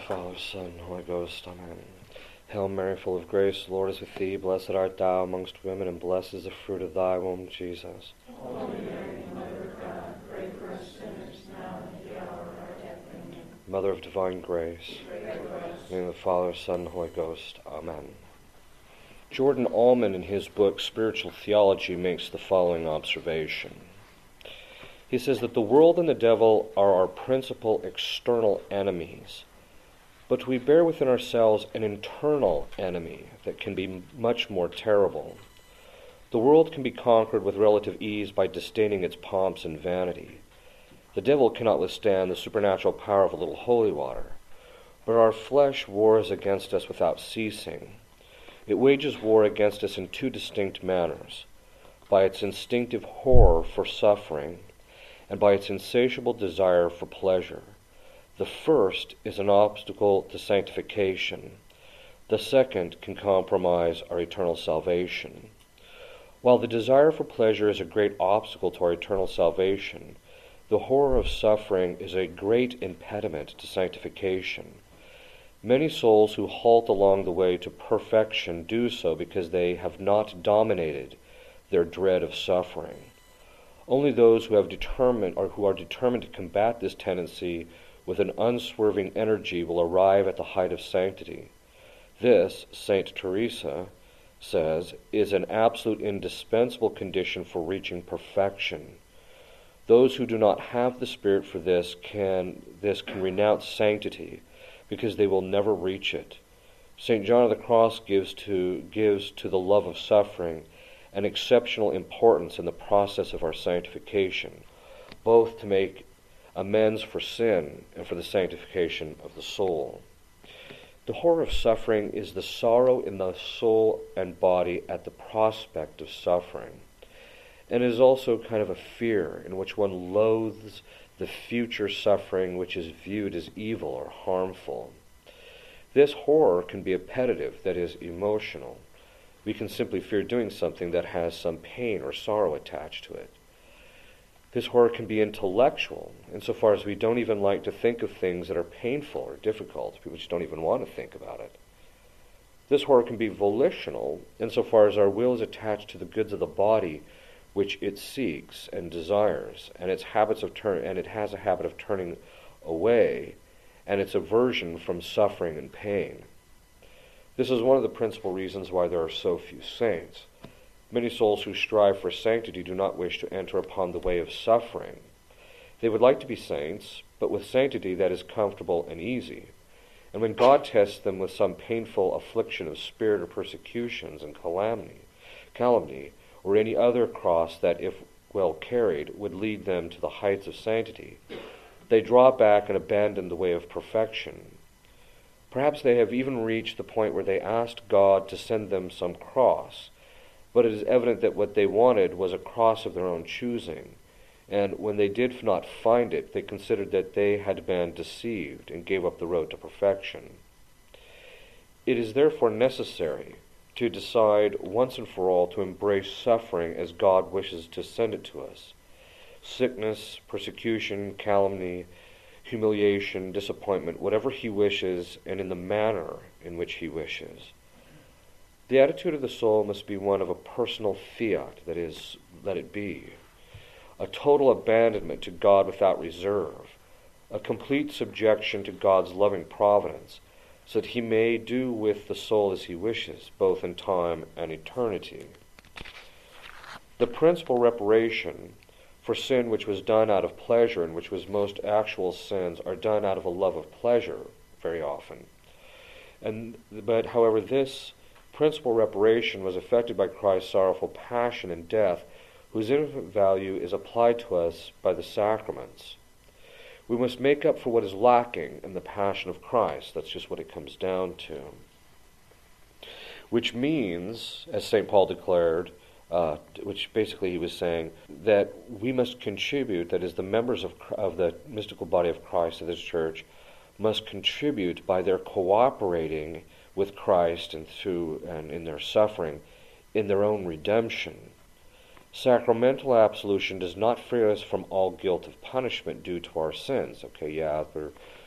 Father, Son, Holy Ghost. Amen. Hail Mary, full of grace, the Lord is with thee. Blessed art thou amongst women, and blessed is the fruit of thy womb, Jesus. Holy Mary, Mother of God, pray for us sinners, now and at the hour of our death. Amen. Mother of divine grace. Pray for us. In the name of the Father, Son, and Holy Ghost. Amen. Jordan Allman, in his book Spiritual Theology, makes the following observation. He says that the world and the devil are our principal external enemies, but we bear within ourselves an internal enemy that can be much more terrible. The world can be conquered with relative ease by disdaining its pomps and vanity. The devil cannot withstand the supernatural power of a little holy water, but our flesh wars against us without ceasing. It wages war against us in two distinct manners, by its instinctive horror for suffering and by its insatiable desire for pleasure. The first is an obstacle to sanctification. The second can compromise our eternal salvation. While the desire for pleasure is a great obstacle to our eternal salvation, the horror of suffering is a great impediment to sanctification. Many souls who halt along the way to perfection do so because they have not dominated their dread of suffering. Only those who are determined to combat this tendency with an unswerving energy will arrive at the height of sanctity. This, Saint Teresa says, is an absolute indispensable condition for reaching perfection. Those who do not have the spirit for this can renounce sanctity, because they will never reach it. St. John of the Cross gives to the love of suffering an exceptional importance in the process of our sanctification, both to make amends for sin and for the sanctification of the soul. The horror of suffering is the sorrow in the soul and body at the prospect of suffering, and is also kind of a fear in which one loathes the future suffering which is viewed as evil or harmful. This horror can be appetitive, that is, emotional. We can simply fear doing something that has some pain or sorrow attached to it. This horror can be intellectual, insofar as we don't even like to think of things that are painful or difficult. People just don't even want to think about it. This horror can be volitional, insofar as our will is attached to the goods of the body which it seeks and desires, and it has a habit of turning away, and its aversion from suffering and pain. This is one of the principal reasons why there are so few saints. Many souls who strive for sanctity do not wish to enter upon the way of suffering. They would like to be saints, but with sanctity that is comfortable and easy. And when God tests them with some painful affliction of spirit or persecutions and calumny, or any other cross that, if well carried, would lead them to the heights of sanctity, they draw back and abandon the way of perfection. Perhaps they have even reached the point where they asked God to send them some cross, but it is evident that what they wanted was a cross of their own choosing, and when they did not find it, they considered that they had been deceived and gave up the road to perfection. It is therefore necessary to decide once and for all to embrace suffering as God wishes to send it to us. Sickness, persecution, calumny, humiliation, disappointment, whatever He wishes, and in the manner in which He wishes. The attitude of the soul must be one of a personal fiat, that is, let it be. A total abandonment to God without reserve, a complete subjection to God's loving providence, so that He may do with the soul as He wishes, both in time and eternity. The principal reparation for sin which was done out of pleasure and which was most actual sins are done out of a love of pleasure very often. But however, this principal reparation was effected by Christ's sorrowful passion and death, whose infinite value is applied to us by the sacraments. We must make up for what is lacking in the passion of Christ. That's just what it comes down to. Which means, as St. Paul declared, which basically he was saying, that we must contribute, that is, the members of the mystical body of Christ, of this church, must contribute by their cooperating with Christ and in their suffering, in their own redemption. Sacramental absolution does not free us from all guilt of punishment due to our sins. Okay, yeah,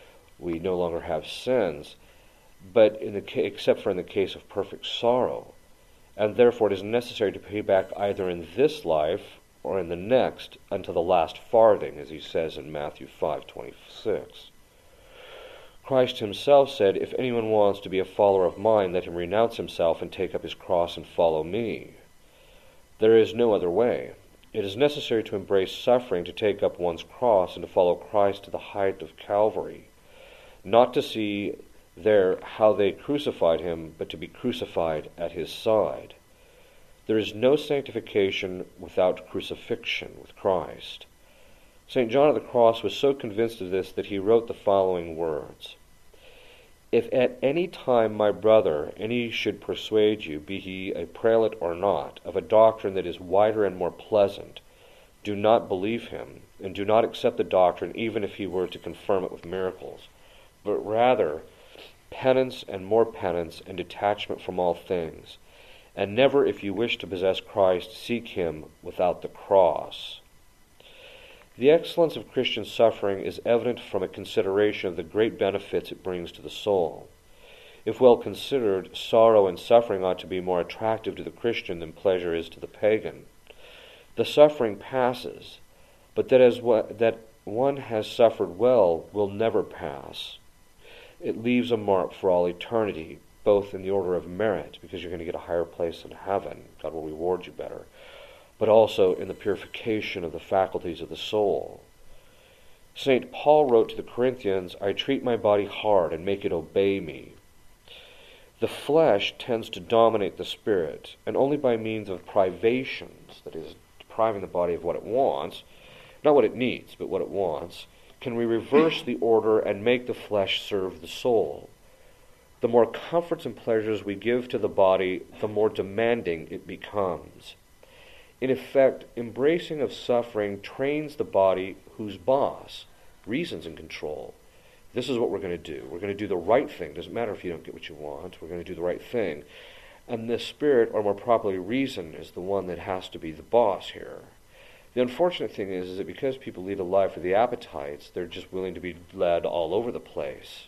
we no longer have sins, but except for in the case of perfect sorrow. And therefore it is necessary to pay back either in this life or in the next unto the last farthing, as he says in Matthew 5:26. Christ himself said, "If anyone wants to be a follower of mine, let him renounce himself and take up his cross and follow me." There is no other way. It is necessary to embrace suffering, to take up one's cross, and to follow Christ to the height of Calvary. Not to see there how they crucified him, but to be crucified at his side. There is no sanctification without crucifixion with Christ. St. John of the Cross was so convinced of this that he wrote the following words: "If at any time, my brother, any should persuade you, be he a prelate or not, of a doctrine that is wider and more pleasant, do not believe him, and do not accept the doctrine even if he were to confirm it with miracles, but rather penance and more penance and detachment from all things. And never, if you wish to possess Christ, seek him without the cross." The excellence of Christian suffering is evident from a consideration of the great benefits it brings to the soul. If well considered, sorrow and suffering ought to be more attractive to the Christian than pleasure is to the pagan. The suffering passes, but that one has suffered well will never pass. It leaves a mark for all eternity, both in the order of merit, because you're going to get a higher place in heaven, God will reward you better, but also in the purification of the faculties of the soul. St. Paul wrote to the Corinthians, "I treat my body hard and make it obey me." The flesh tends to dominate the spirit, and only by means of privations, that is, depriving the body of what it wants, not what it needs, but what it wants, can we reverse the order and make the flesh serve the soul. The more comforts and pleasures we give to the body, the more demanding it becomes. In effect, embracing of suffering trains the body, whose boss, reason's in control. This is what we're going to do. We're going to do the right thing. Doesn't matter if you don't get what you want. We're going to do the right thing. And the spirit, or more properly reason, is the one that has to be the boss here. The unfortunate thing is that because people lead a life of the appetites, they're just willing to be led all over the place.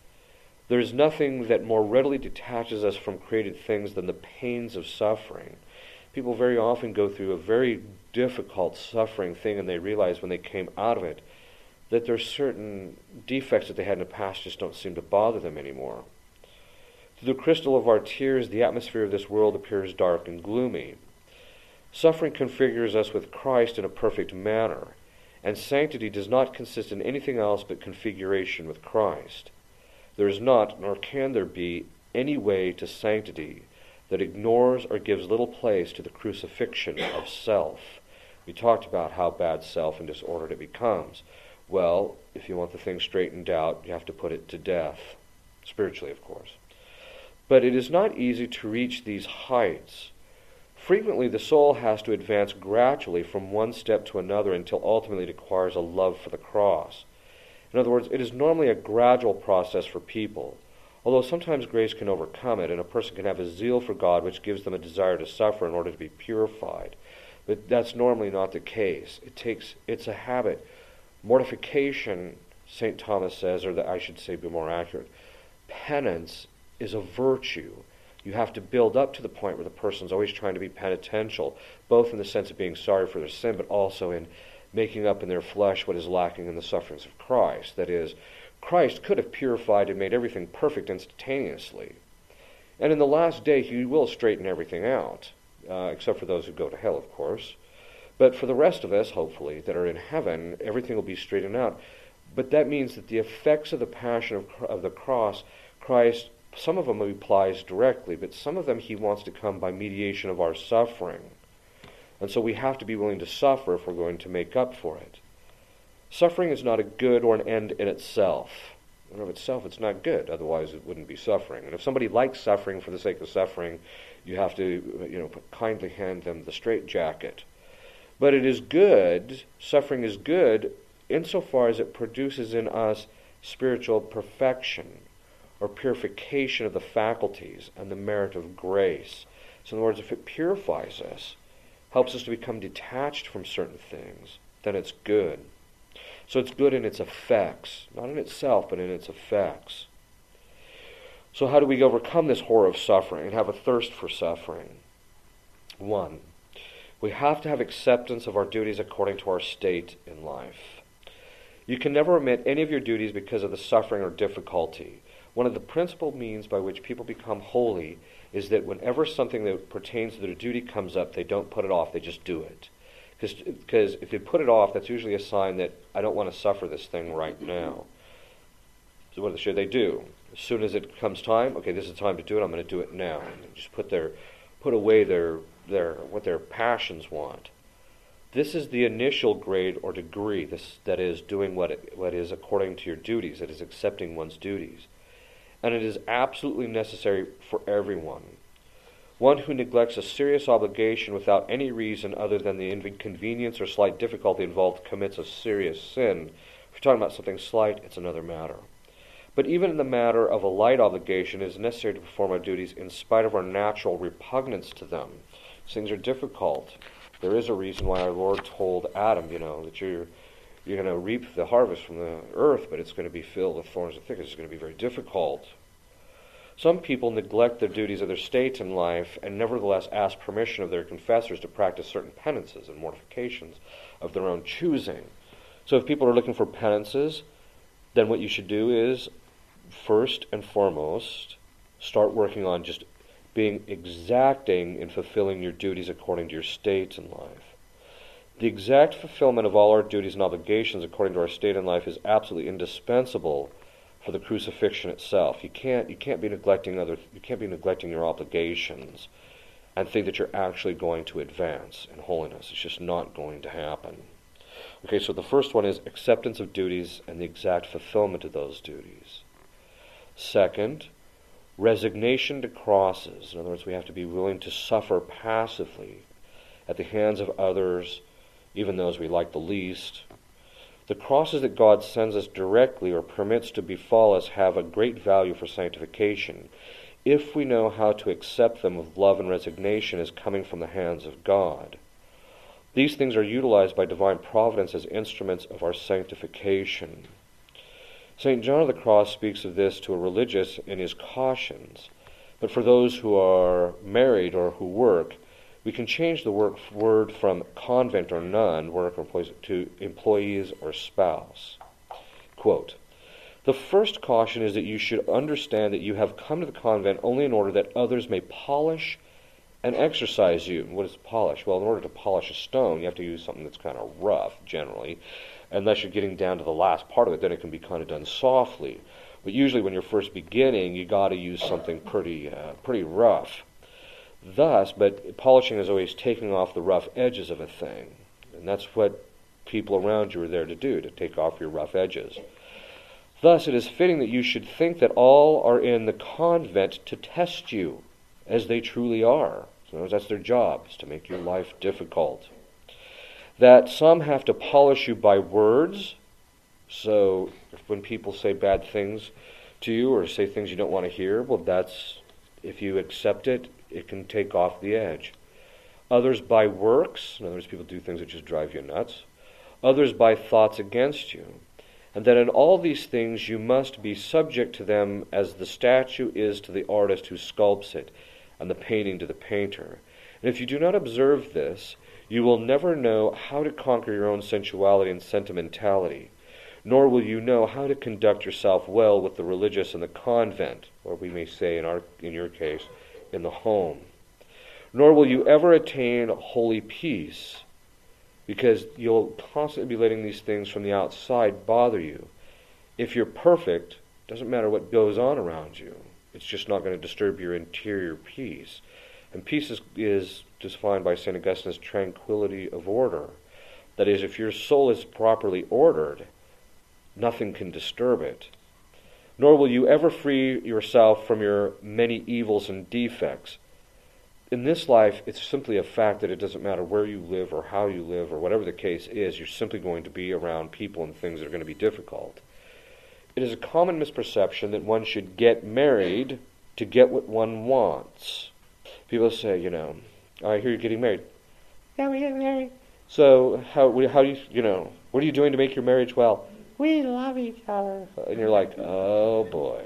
There is nothing that more readily detaches us from created things than the pains of suffering. People very often go through a very difficult suffering thing, and they realize when they came out of it that there's certain defects that they had in the past just don't seem to bother them anymore. Through the crystal of our tears, the atmosphere of this world appears dark and gloomy. Suffering configures us with Christ in a perfect manner, and sanctity does not consist in anything else but configuration with Christ. There is not, nor can there be, any way to sanctity that ignores or gives little place to the crucifixion of self. We talked about how bad self and disordered it becomes. Well, if you want the thing straightened out, you have to put it to death, spiritually, of course. But it is not easy to reach these heights. Frequently, the soul has to advance gradually from one step to another until ultimately it acquires a love for the cross. In other words, it is normally a gradual process for people, although sometimes grace can overcome it, and a person can have a zeal for God which gives them a desire to suffer in order to be purified. But that's normally not the case. It's a habit. Mortification, St. Thomas says, or that I should say be more accurate, penance is a virtue. You have to build up to the point where the person's always trying to be penitential, both in the sense of being sorry for their sin, but also in making up in their flesh what is lacking in the sufferings of Christ. That is, Christ could have purified and made everything perfect instantaneously. And in the last day, he will straighten everything out, except for those who go to hell, of course. But for the rest of us, hopefully, that are in heaven, everything will be straightened out. But that means that the effects of the passion of the cross, Christ, some of them he applies directly, but some of them he wants to come by mediation of our suffering. And so we have to be willing to suffer if we're going to make up for it. Suffering is not a good or an end in itself. In of itself, it's not good. Otherwise, it wouldn't be suffering. And if somebody likes suffering for the sake of suffering, you have to, kindly hand them the straitjacket. But it is good, suffering is good, insofar as it produces in us spiritual perfection or purification of the faculties and the merit of grace. So in other words, if it purifies us, helps us to become detached from certain things, then it's good. So it's good in its effects, not in itself, but in its effects. So how do we overcome this horror of suffering and have a thirst for suffering? 1, we have to have acceptance of our duties according to our state in life. You can never omit any of your duties because of the suffering or difficulty. One of the principal means by which people become holy is that whenever something that pertains to their duty comes up, they don't put it off, they just do it. Because if they put it off, that's usually a sign that I don't want to suffer this thing right now. So what should they do? As soon as it comes time, okay, this is the time to do it, I'm going to do it now. And they just put away their what their passions want. This is the initial grade or degree, that is doing what is according to your duties, that is accepting one's duties. And it is absolutely necessary for everyone. One who neglects a serious obligation without any reason other than the inconvenience or slight difficulty involved commits a serious sin. If you're talking about something slight, it's another matter. But even in the matter of a light obligation, it is necessary to perform our duties in spite of our natural repugnance to them. These things are difficult. There is a reason why our Lord told Adam, that you're going to reap the harvest from the earth, but it's going to be filled with thorns and thickets. It's going to be very difficult. Some people neglect the duties of their state in life and nevertheless ask permission of their confessors to practice certain penances and mortifications of their own choosing. So if people are looking for penances, then what you should do is, first and foremost, start working on just being exacting in fulfilling your duties according to your state in life. The exact fulfillment of all our duties and obligations according to our state in life is absolutely indispensable for the crucifixion itself. You can't be neglecting your obligations and think that you're actually going to advance in holiness. It's just not going to happen. Okay, so the first one is acceptance of duties and the exact fulfillment of those duties. Second, resignation to crosses. In other words, we have to be willing to suffer passively at the hands of others, even those we like the least. The crosses that God sends us directly or permits to befall us have a great value for sanctification, if we know how to accept them with love and resignation as coming from the hands of God. These things are utilized by divine providence as instruments of our sanctification. St. John of the Cross speaks of this to a religious in his cautions, but for those who are married or who work, we can change the word from convent or nun, work or employees, to employees or spouse. Quote, "The first caution is that you should understand that you have come to the convent only in order that others may polish and exercise you." What is polish? Well, in order to polish a stone, you have to use something that's kind of rough, generally. Unless you're getting down to the last part of it, then it can be kind of done softly. But usually when you're first beginning, you got to use something pretty rough. Thus, but polishing is always taking off the rough edges of a thing. And that's what people around you are there to do, to take off your rough edges. Thus, it is fitting that you should think that all are in the convent to test you, as they truly are. So that's their job, is to make your life difficult. That some have to polish you by words. So when people say bad things to you or say things you don't want to hear, well, that's, if you accept it, it can take off the edge. Others by works. In other words, people do things that just drive you nuts. Others by thoughts against you. And that in all these things you must be subject to them as the statue is to the artist who sculpts it, and the painting to the painter. And if you do not observe this, you will never know how to conquer your own sensuality and sentimentality, nor will you know how to conduct yourself well with the religious in the convent, or we may say in your case, in the home. Nor will you ever attain holy peace, because you'll constantly be letting these things from the outside bother you. If you're perfect, it doesn't matter what goes on around you. It's just not going to disturb your interior peace. And peace is defined by St. Augustine as tranquility of order. That is, if your soul is properly ordered, nothing can disturb it. Nor will you ever free yourself from your many evils and defects. In this life, it's simply a fact that it doesn't matter where you live or how you live or whatever the case is, you're simply going to be around people and things that are going to be difficult. It is a common misperception that one should get married to get what one wants. People say, I hear you're getting married. Yeah, we're getting married. So how do what are you doing to make your marriage well? We love each other. And you're like, oh boy.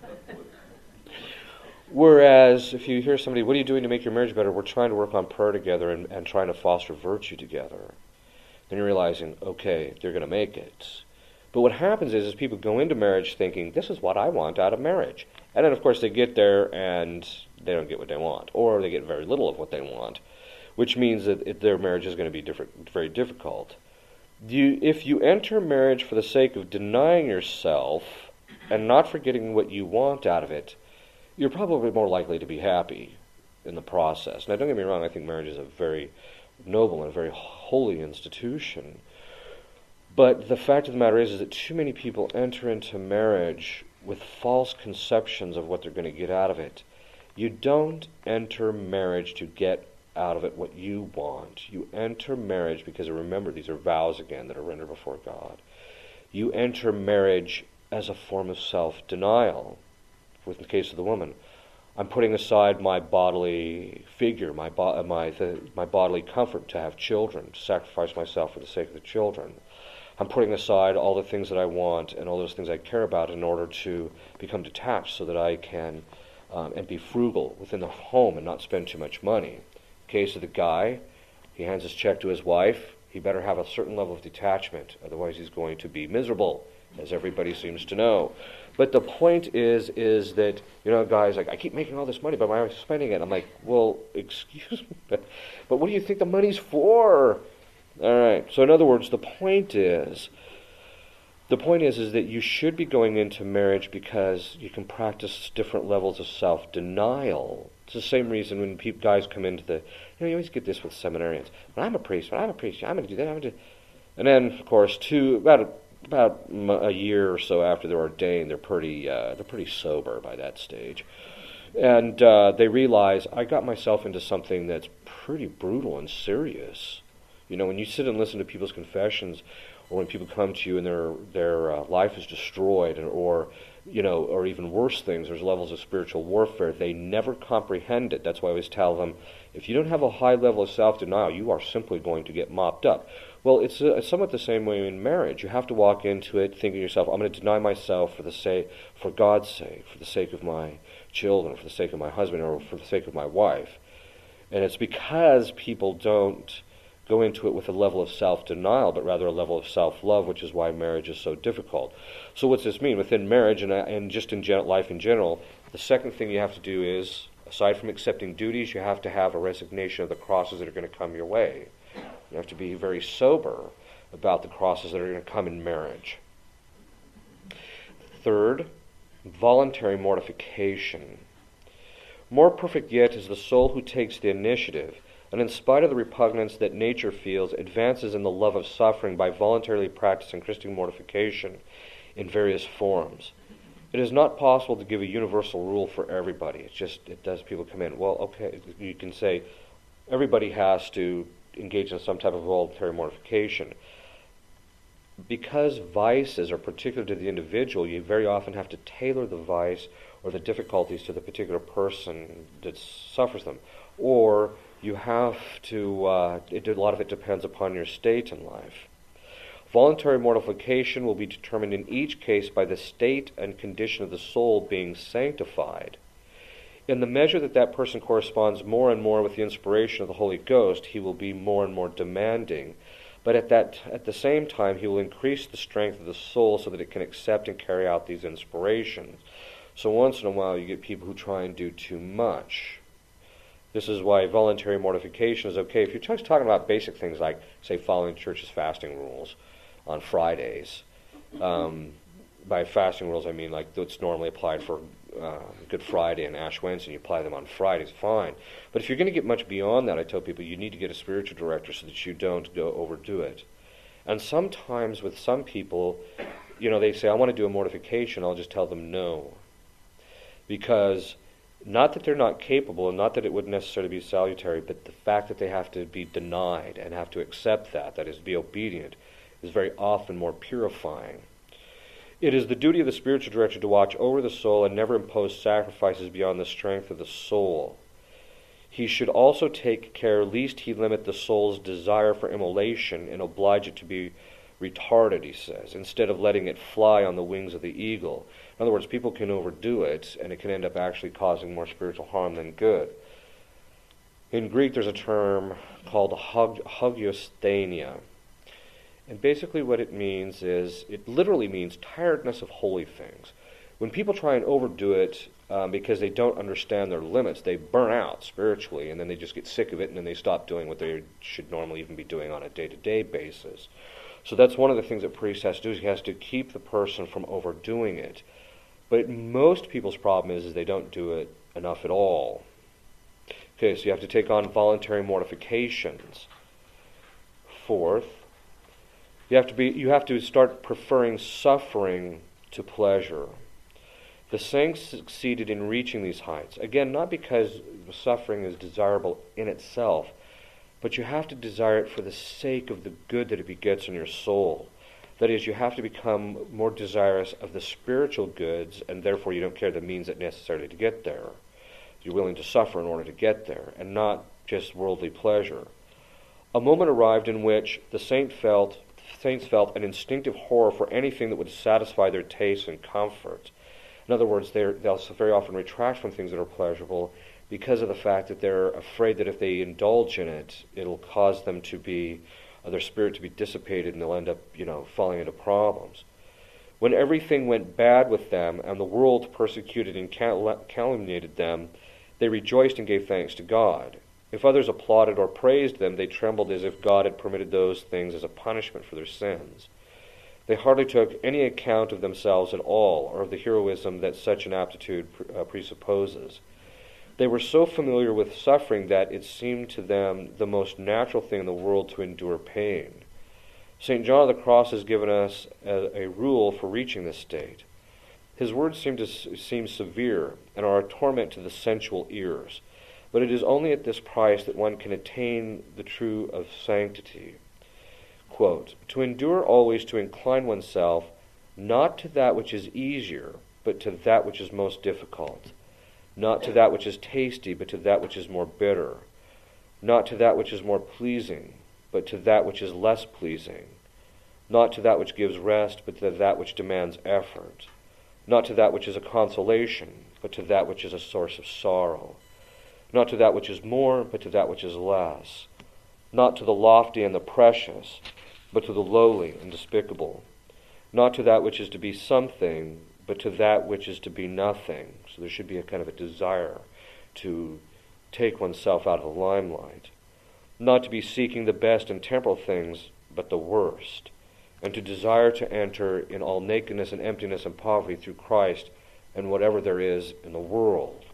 Whereas if you hear somebody, what are you doing to make your marriage better? We're trying to work on prayer together and trying to foster virtue together. Then you're realizing, okay, they're going to make it. But what happens is people go into marriage thinking, this is what I want out of marriage. And then, of course, they get there and they don't get what they want. Or they get very little of what they want, which means that their marriage is going to be very difficult. If you enter marriage for the sake of denying yourself and not forgetting what you want out of it, you're probably more likely to be happy in the process. Now, don't get me wrong, I think marriage is a very noble and a very holy institution. But the fact of the matter is that too many people enter into marriage with false conceptions of what they're going to get out of it. You don't enter marriage to get out of it what you want. You enter marriage because, remember, these are vows again that are rendered before God. You enter marriage as a form of self-denial. In the case of the woman, I'm putting aside my bodily figure, my bodily comfort to have children, to sacrifice myself for the sake of the children. I'm putting aside all the things that I want and all those things I care about in order to become detached so that I can and be frugal within the home and not spend too much money. In the case of the guy, he hands his check to his wife. He better have a certain level of detachment, otherwise he's going to be miserable, as everybody seems to know. But the point is that, guys, like, I keep making all this money, but why am I spending it? I'm like, well, excuse me, but what do you think the money's for? All right. So in other words, the point is that you should be going into marriage because you can practice different levels of self-denial. It's the same reason when guys come into you always get this with seminarians. When I'm a priest, I'm going to do that, I'm going to do. And then, of course, about a year or so after they're ordained, they're pretty sober by that stage, and they realize I got myself into something that's pretty brutal and serious. When you sit and listen to people's confessions, or when people come to you and their life is destroyed, or even worse things, there's levels of spiritual warfare. They never comprehend it. That's why I always tell them, if you don't have a high level of self-denial, you are simply going to get mopped up. Well, it's somewhat the same way in marriage. You have to walk into it thinking to yourself, I'm going to deny myself for God's sake, for the sake of my children, for the sake of my husband, or for the sake of my wife. And it's because people don't go into it with a level of self-denial, but rather a level of self-love, which is why marriage is so difficult. So what's this mean? Within marriage and just in life in general, the second thing you have to do is, aside from accepting duties, you have to have a resignation of the crosses that are going to come your way. You have to be very sober about the crosses that are going to come in marriage. Third, voluntary mortification. More perfect yet is the soul who takes the initiative, and in spite of the repugnance that nature feels, advances in the love of suffering by voluntarily practicing Christian mortification in various forms. It is not possible to give a universal rule for everybody. It does people come in, well, okay, you can say everybody has to engage in some type of voluntary mortification. Because vices are particular to the individual, you very often have to tailor the vice or the difficulties to the particular person that suffers them. Or you have to, a lot of it depends upon your state in life. Voluntary mortification will be determined in each case by the state and condition of the soul being sanctified. In the measure that person corresponds more and more with the inspiration of the Holy Ghost, he will be more and more demanding. But at the same time, he will increase the strength of the soul so that it can accept and carry out these inspirations. So once in a while, you get people who try and do too much. This is why voluntary mortification is okay. If you're just talking about basic things like, say, following church's fasting rules on Fridays, by fasting rules, I mean like it's normally applied for Good Friday and Ash Wednesday, and you apply them on Fridays, fine. But if you're going to get much beyond that, I tell people you need to get a spiritual director so that you don't go overdo it. And sometimes with some people, they say, I want to do a mortification, I'll just tell them no. Because not that they're not capable, and not that it wouldn't necessarily be salutary, but the fact that they have to be denied and have to accept that is, be obedient, is very often more purifying. It is the duty of the spiritual director to watch over the soul and never impose sacrifices beyond the strength of the soul. He should also take care lest he limit the soul's desire for immolation and oblige it to be retarded, he says, instead of letting it fly on the wings of the eagle. In other words, people can overdo it, and it can end up actually causing more spiritual harm than good. In Greek, there's a term called hagiosthenia. And basically what it means is, it literally means tiredness of holy things. When people try and overdo it because they don't understand their limits, they burn out spiritually, and then they just get sick of it, and then they stop doing what they should normally even be doing on a day-to-day basis. So that's one of the things that priest has to do, is he has to keep the person from overdoing it. But most people's problem is they don't do it enough at all. Okay, so you have to take on voluntary mortifications. Fourth, you have to start preferring suffering to pleasure. The saints succeeded in reaching these heights. Again, not because suffering is desirable in itself, but you have to desire it for the sake of the good that it begets in your soul. That is, you have to become more desirous of the spiritual goods, and therefore you don't care the means that necessarily to get there. You're willing to suffer in order to get there, and not just worldly pleasure. A moment arrived in which the saints felt an instinctive horror for anything that would satisfy their tastes and comfort. In other words, they'll very often retract from things that are pleasurable because of the fact that they're afraid that if they indulge in it, it'll cause them to be, their spirit to be dissipated, and they'll end up, falling into problems. When everything went bad with them, and the world persecuted and calumniated them, they rejoiced and gave thanks to God. If others applauded or praised them, they trembled as if God had permitted those things as a punishment for their sins. They hardly took any account of themselves at all, or of the heroism that such an aptitude presupposes. They were so familiar with suffering that it seemed to them the most natural thing in the world to endure pain. St. John of the Cross has given us a rule for reaching this state. His words seem severe and are a torment to the sensual ears, but it is only at this price that one can attain the true of sanctity. Quote, to endure always to incline oneself not to that which is easier, but to that which is most difficult, not to that which is tasty, but to that which is more bitter, not to that which is more pleasing, but to that which is less pleasing, not to that which gives rest, but to that which demands effort, not to that which is a consolation, but to that which is a source of sorrow, not to that which is more, but to that which is less, not to the lofty and the precious, but to the lowly and despicable, not to that which is to be something, but to that which is to be nothing. So there should be a kind of a desire to take oneself out of the limelight, not to be seeking the best in temporal things, but the worst, and to desire to enter in all nakedness and emptiness and poverty through Christ and whatever there is in the world.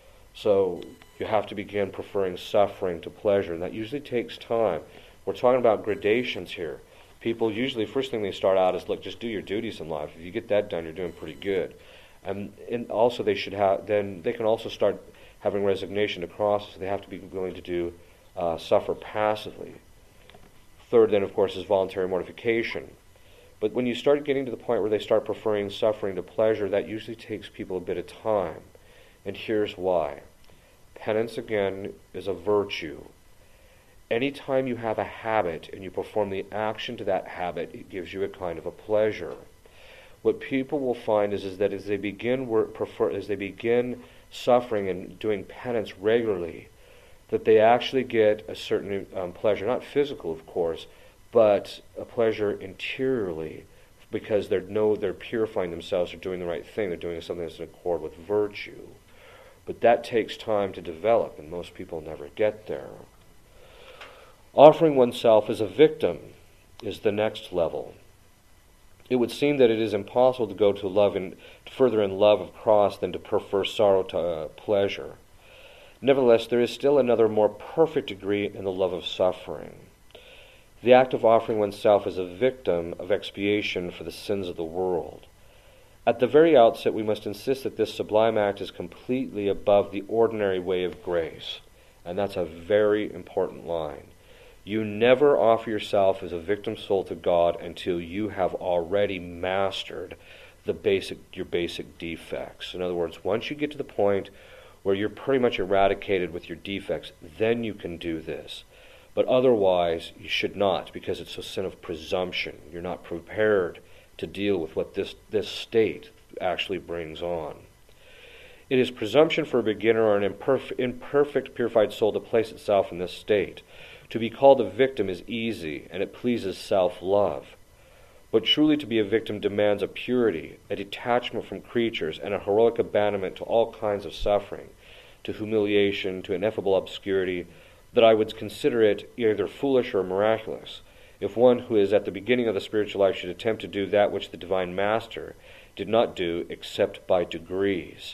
So you have to begin preferring suffering to pleasure, and that usually takes time. We're talking about gradations here. People usually, first thing they start out is, look, just do your duties in life. If you get that done, you're doing pretty good. And also they can also start having resignation to crosses. They have to be willing to do suffer passively. Third, then, of course, is voluntary mortification. But when you start getting to the point where they start preferring suffering to pleasure, that usually takes people a bit of time. And here's why. Penance, again, is a virtue. Anytime you have a habit and you perform the action to that habit, it gives you a kind of a pleasure. What people will find is that as they begin suffering and doing penance regularly, that they actually get a certain pleasure, not physical, of course, but a pleasure interiorly, because they're purifying themselves, they're doing the right thing, they're doing something that's in accord with virtue. But that takes time to develop, and most people never get there. Offering oneself as a victim is the next level. It would seem that it is impossible to go further in love of cross than to prefer sorrow to pleasure. Nevertheless, there is still another more perfect degree in the love of suffering. The act of offering oneself as a victim of expiation for the sins of the world. At the very outset, we must insist that this sublime act is completely above the ordinary way of grace. And that's a very important line. You never offer yourself as a victim soul to God until you have already mastered your basic defects. In other words, once you get to the point where you're pretty much eradicated with your defects, then you can do this. But otherwise, you should not, because it's a sin of presumption. You're not prepared to deal with what this state actually brings on. It is presumption for a beginner or an imperfect, purified soul to place itself in this state. To be called a victim is easy, and it pleases self-love. But truly to be a victim demands a purity, a detachment from creatures, and a heroic abandonment to all kinds of suffering, to humiliation, to ineffable obscurity, that I would consider it either foolish or miraculous, if one who is at the beginning of the spiritual life should attempt to do that which the Divine Master did not do except by degrees.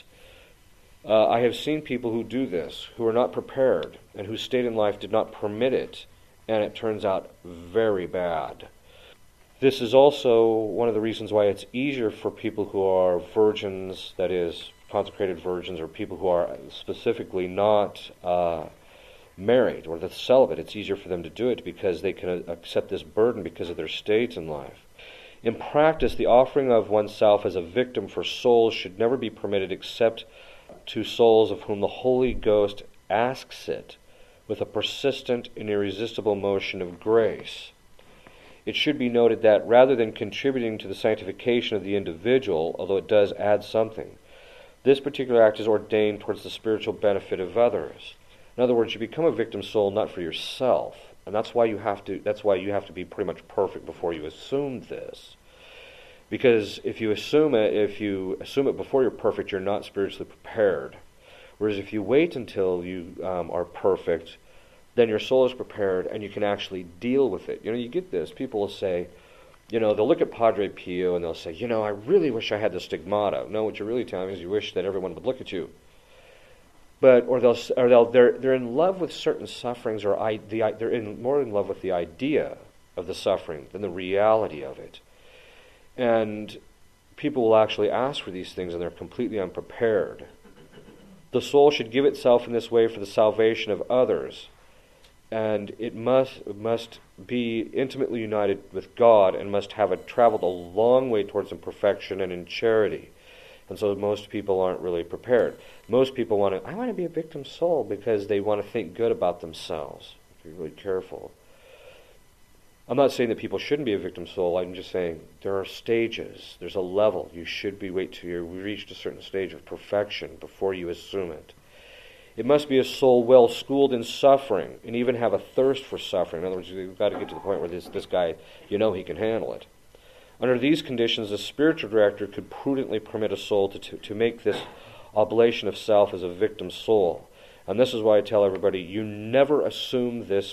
I have seen people who do this, who are not prepared, and whose state in life did not permit it, and it turns out very bad. This is also one of the reasons why it's easier for people who are virgins, that is, consecrated virgins, or people who are specifically not married or the celibate. It's easier for them to do it because they can accept this burden because of their state in life. In practice, the offering of oneself as a victim for souls should never be permitted except to souls of whom the Holy Ghost asks it with a persistent and irresistible motion of grace. It should be noted that rather than contributing to the sanctification of the individual, although it does add something, this particular act is ordained towards the spiritual benefit of others. In other words, you become a victim soul not for yourself, and that's why you have to be pretty much perfect before you assume this. Because if you assume it before you're perfect, you're not spiritually prepared. Whereas if you wait until you are perfect, then your soul is prepared and you can actually deal with it. You get this. People will say, they'll look at Padre Pio and they'll say, I really wish I had the stigmata. No, what you're really telling me is you wish that everyone would look at you. They're in love with certain sufferings, or they're more in love with the idea of the suffering than the reality of it. And people will actually ask for these things and they're completely unprepared. The soul should give itself in this way for the salvation of others, and it must be intimately united with God and must have traveled a long way towards perfection and in charity. And so most people aren't really prepared. Most people I want to be a victim soul because they want to think good about themselves. Be really careful. I'm not saying that people shouldn't be a victim soul. I'm just saying there are stages. There's a level. You should wait till you reach a certain stage of perfection before you assume it. It must be a soul well schooled in suffering and even have a thirst for suffering. In other words, you've got to get to the point where this guy, he can handle it. Under these conditions, the spiritual director could prudently permit a soul to make this oblation of self as a victim soul. And this is why I tell everybody, you never assume this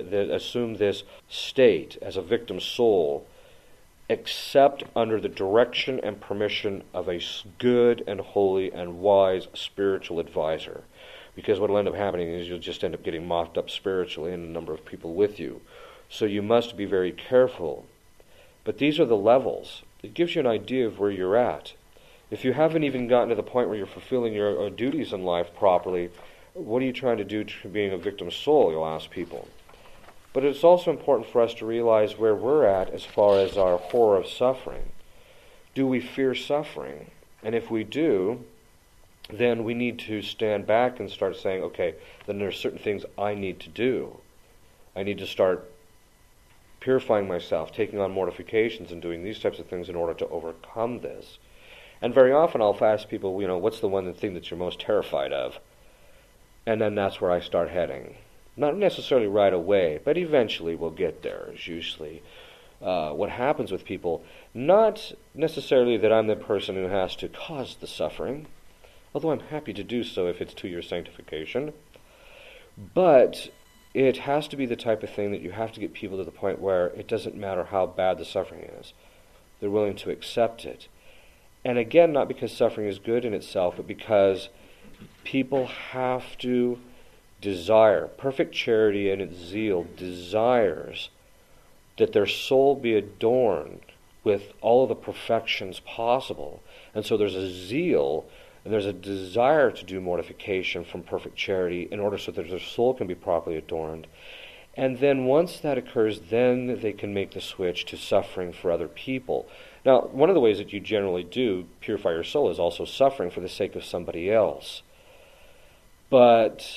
state as a victim soul except under the direction and permission of a good and holy and wise spiritual advisor. Because what will end up happening is you'll just end up getting mocked up spiritually and a number of people with you. So you must be very careful. But these are the levels. It gives you an idea of where you're at. If you haven't even gotten to the point where you're fulfilling your duties in life properly, what are you trying to do to being a victim soul, you'll ask people. But it's also important for us to realize where we're at as far as our horror of suffering. Do we fear suffering? And if we do, then we need to stand back and start saying, okay, then there are certain things I need to do. I need to start purifying myself, taking on mortifications and doing these types of things in order to overcome this. And very often I'll ask people, what's the one thing that you're most terrified of? And then that's where I start heading. Not necessarily right away, but eventually we'll get there, is usually what happens with people. Not necessarily that I'm the person who has to cause the suffering, although I'm happy to do so if it's to your sanctification. But it has to be the type of thing that you have to get people to the point where it doesn't matter how bad the suffering is. They're willing to accept it. And again, not because suffering is good in itself, but because people have to desire. Perfect charity in its zeal desires that their soul be adorned with all of the perfections possible. And so there's a zeal and there's a desire to do mortification from perfect charity in order so that their soul can be properly adorned. And then once that occurs, then they can make the switch to suffering for other people. Now, one of the ways that you generally do purify your soul is also suffering for the sake of somebody else. But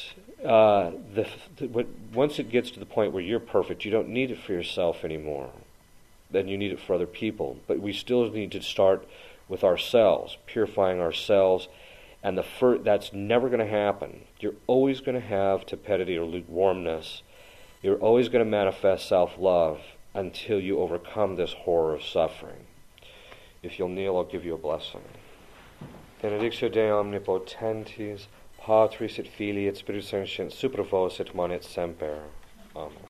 once it gets to the point where you're perfect, you don't need it for yourself anymore. Then you need it for other people. But we still need to start with ourselves, purifying ourselves. And that's never going to happen. You're always going to have tepidity or lukewarmness. You're always going to manifest self-love until you overcome this horror of suffering. If you'll kneel, I'll give you a blessing. Benedictio Dei omnipotentis, Patris et Filii et Spiritus Sancti, super vos et manet semper. Amen.